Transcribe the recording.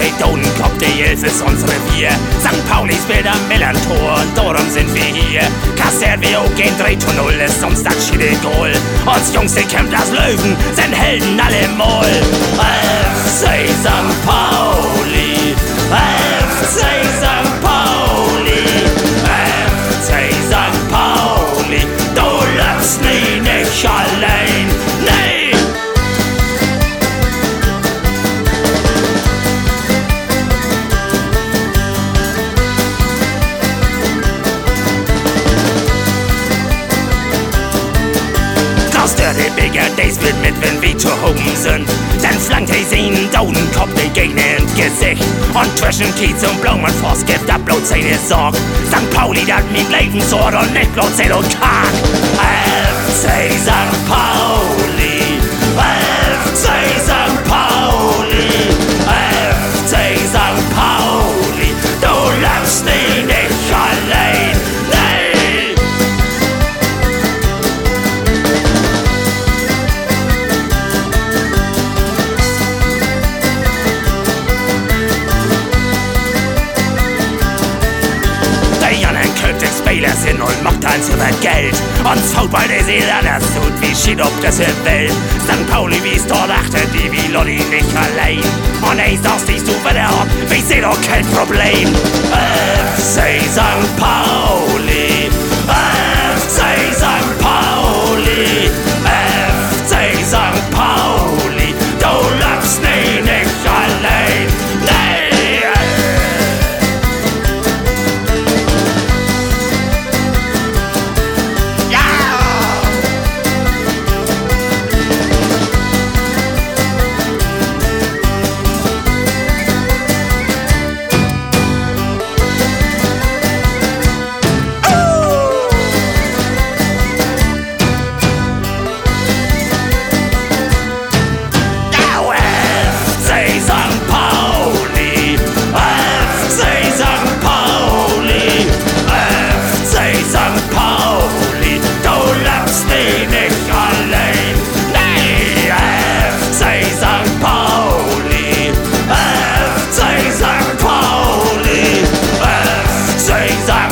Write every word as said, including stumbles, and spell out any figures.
die Dodenkopf, die Elf ist unser Revier. Sankt Pauli spielt am Millantor und darum sind wir hier. Kassiert wir auch gehen drei zu null, ist uns das schiede Goal. Uns Jungs, die kämpft als Löwen, sind Helden allemal. F C Sankt Pauli, F C Sankt Pauli, F C Sankt Pauli, du läufst nie nicht allein, nee! Die Bigger Days wird mit, wenn wir zu oben sind. Dann flankt er seinen Dodenkopf den Gegner ins Gesicht. Und zwischen Kiez und Blaumann Forst gibt er bloß seine Sorg. Sankt Pauli, dat mein Lebensort und nicht bloß sein und Tag. F C Sankt Pauli, F C Sankt Pauli, F C Sankt Pauli, du läufst nie nicht allein, nee! Spieler sind und macht eins über Geld. Und Football, der sieht anders tut wie Schied auf dieser Welt. Sankt Pauli, wie es dort achtet, die wie Lolli nicht allein. Und eins das siehst du wieder ab, wie seh doch kein Problem. F C Sankt Pauli, F C Sankt Pauli, F C Sankt Pauli, du läufst nie nicht allein, nee! Say